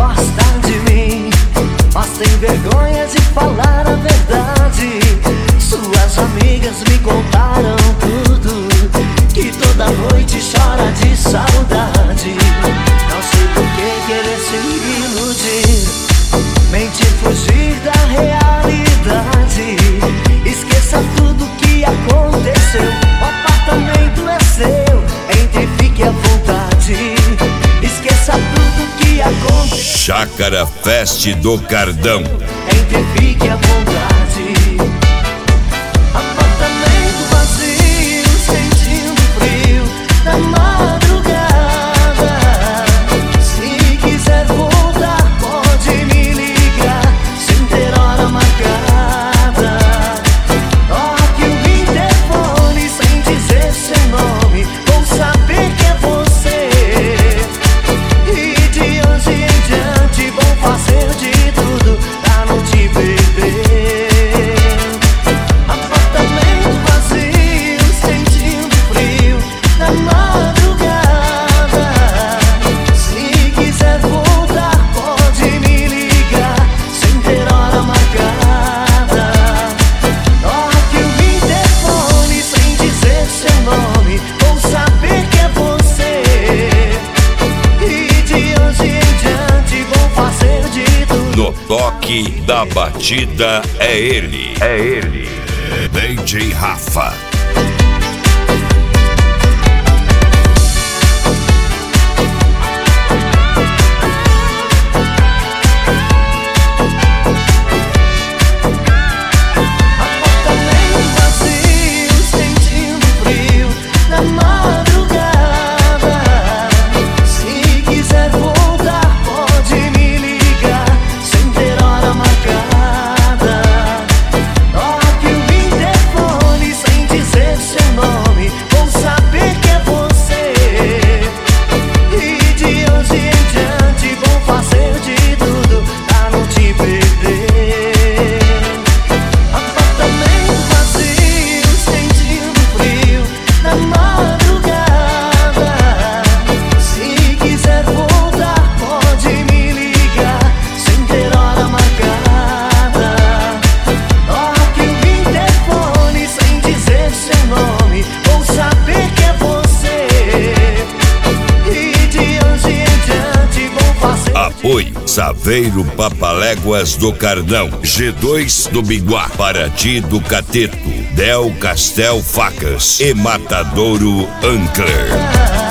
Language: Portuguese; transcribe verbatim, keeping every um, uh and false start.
gosta de mim, mas tem vergonha de falar a verdade. Suas amigas me contaram tudo, que toda noite chora de saudade. Não sei por que querer se iludir, mentir, fugir da realidade. Esqueça tudo que aconteceu, o apartamento é seu, entre, fique à vontade. Esqueça tudo que aconteceu. Chácara Fest do Cardão. Entre, fique à vontade. Apartamento vazio, sentindo frio da madrugada. Se quiser voltar, pode me ligar, sem ter hora marcada. Toque o interfone sem dizer seu nome, vou saber que é você. E de hoje em diante vou fazer de tudo pra não te perder. Apartamento vazio, sentindo frio da madrugada. Se quiser voltar, pode me ligar, sem ter hora marcada. Toque o interfone sem dizer seu nome, vou saber que é você. E de hoje em diante vou fazer de tudo. No toque da batida é ele. É ele. D J Rafa. Apartamento vazio, sentindo frio da madrugada. Se quiser voltar, pode me ligar, sem ter hora marcada. Toque o interfone sem dizer seu nome, vou saber que é você. E de hoje em diante vou fazer de tudo pra não te perder. Apartamento vazio, sentindo frio da madrugada. Se quiser voltar, pode me ligar, sem ter hora marcada. Toque o interfone sem dizer seu nome, vou saber que é você. E de hoje em diante vou fazer. Apoio Saveiro Papaléguas do Cardão, G dois do Biguá, Paraty do Cateto, Del Castel Facas e Matadouro Ancler.